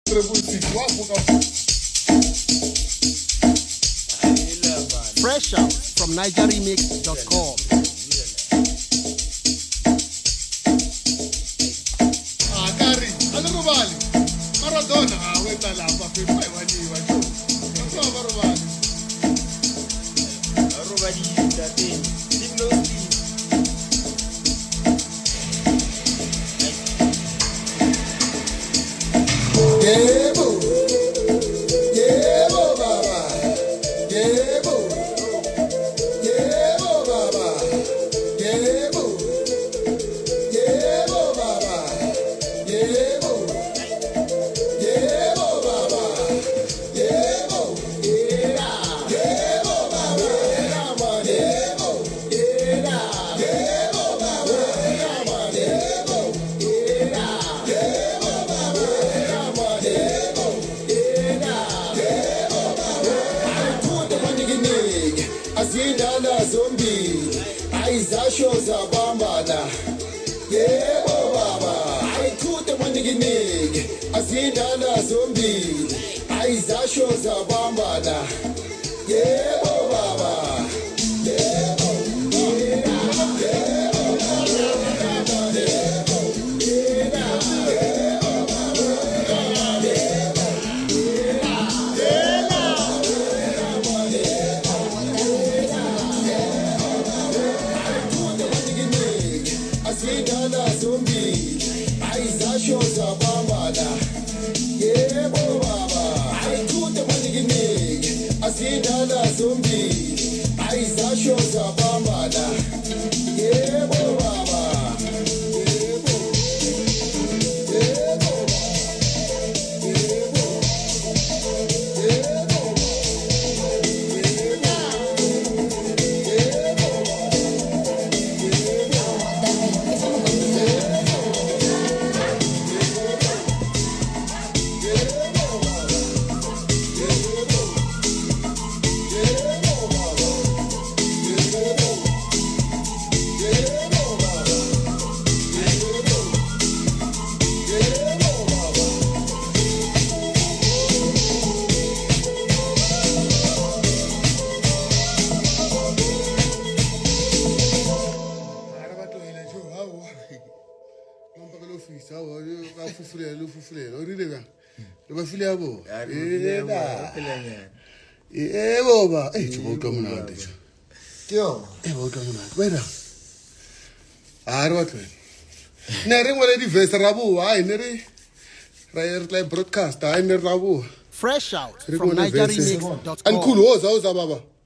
Fresh out from NigerRemix.com. Kari, alurubali. Maradona, weta lapa, fema waniwa. Kwa marubali. Arubali, dating. Dino. Yebo baba. Yebo. Yebo baba. Yebo. Yebo baba. Yebo. Yebo baba. Yebo. Era. Yebo baba. Era man. Yebo. Era. Yebo baba. Era man. Yebo. Era. Yebo baba. Era man. Yebo. Era. Yebo baba. Ayikude manigini. Azindala zombie. Ayizasho zabambana. Yebo baba. Ayikude manigini. Azindala zombie. Ayizasho zabambana. Yebo baba. Yebo. Azindala zombie. Ayizasho zabambana. Yebo baba. Ayikude manigini. Azindala zombie. Ayizasho zabambana. Yebo baba. Yebo. Yebo. Yebo. Yebo. Boba, chubuka munadi. Kyo. Boka munadi. Wena. What? Neri ngwele di verse rabu, ai neri. Broadcast, ai neri rabu. Fresh out from NigerRemix.com. And cool, baba.